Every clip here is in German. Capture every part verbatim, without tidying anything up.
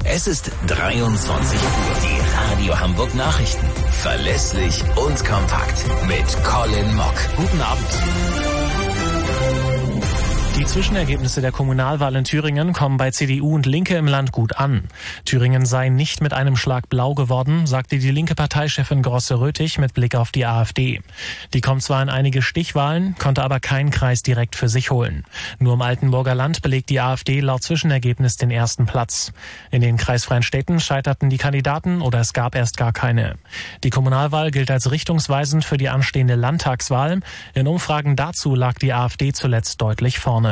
Es ist dreiundzwanzig Uhr. Die Radio Hamburg Nachrichten. Verlässlich und kompakt mit Colin Mock. Guten Abend. Die Zwischenergebnisse der Kommunalwahl in Thüringen kommen bei C D U und Linke im Land gut an. Thüringen sei nicht mit einem Schlag blau geworden, sagte die linke Parteichefin Grosse-Röthig mit Blick auf die AfD. Die kommt zwar in einige Stichwahlen, konnte aber keinen Kreis direkt für sich holen. Nur im Altenburger Land belegt die AfD laut Zwischenergebnis den ersten Platz. In den kreisfreien Städten scheiterten die Kandidaten oder es gab erst gar keine. Die Kommunalwahl gilt als richtungsweisend für die anstehende Landtagswahl. In Umfragen dazu lag die AfD zuletzt deutlich vorne.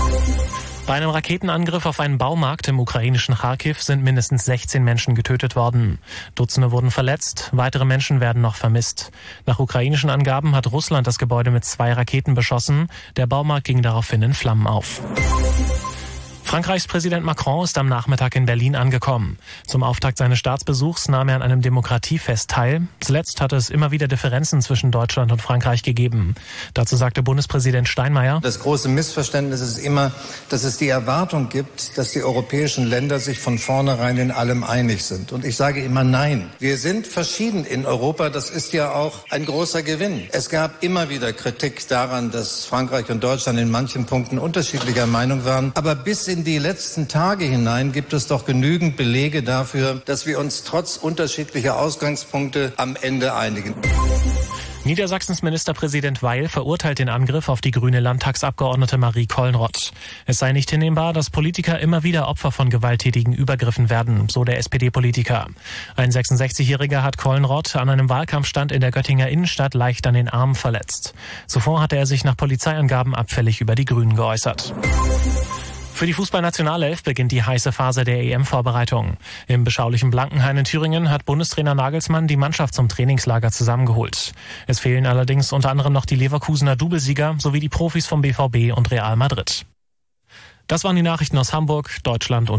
Bei einem Raketenangriff auf einen Baumarkt im ukrainischen Charkiw sind mindestens sechzehn Menschen getötet worden. Dutzende wurden verletzt, weitere Menschen werden noch vermisst. Nach ukrainischen Angaben hat Russland das Gebäude mit zwei Raketen beschossen. Der Baumarkt ging daraufhin in Flammen auf. Frankreichs Präsident Macron ist am Nachmittag in Berlin angekommen. Zum Auftakt seines Staatsbesuchs nahm er an einem Demokratiefest teil. Zuletzt hatte es immer wieder Differenzen zwischen Deutschland und Frankreich gegeben. Dazu sagte Bundespräsident Steinmeier: Das große Missverständnis ist immer, dass es die Erwartung gibt, dass die europäischen Länder sich von vornherein in allem einig sind. Und ich sage immer nein. Wir sind verschieden in Europa. Das ist ja auch ein großer Gewinn. Es gab immer wieder Kritik daran, dass Frankreich und Deutschland in manchen Punkten unterschiedlicher Meinung waren. Aber bis in In die letzten Tage hinein gibt es doch genügend Belege dafür, dass wir uns trotz unterschiedlicher Ausgangspunkte am Ende einigen. Niedersachsens Ministerpräsident Weil verurteilt den Angriff auf die grüne Landtagsabgeordnete Marie Kollenrott. Es sei nicht hinnehmbar, dass Politiker immer wieder Opfer von gewalttätigen Übergriffen werden, so der S P D-Politiker. Ein sechsundsechzigjähriger hat Kollenrott an einem Wahlkampfstand in der Göttinger Innenstadt leicht an den Arm verletzt. Zuvor hatte er sich nach Polizeiangaben abfällig über die Grünen geäußert. Für die Fußballnationalelf beginnt die heiße Phase der E M-Vorbereitung. Im beschaulichen Blankenhain in Thüringen hat Bundestrainer Nagelsmann die Mannschaft zum Trainingslager zusammengeholt. Es fehlen allerdings unter anderem noch die Leverkusener Doublesieger sowie die Profis vom B V B und Real Madrid. Das waren die Nachrichten aus Hamburg, Deutschland und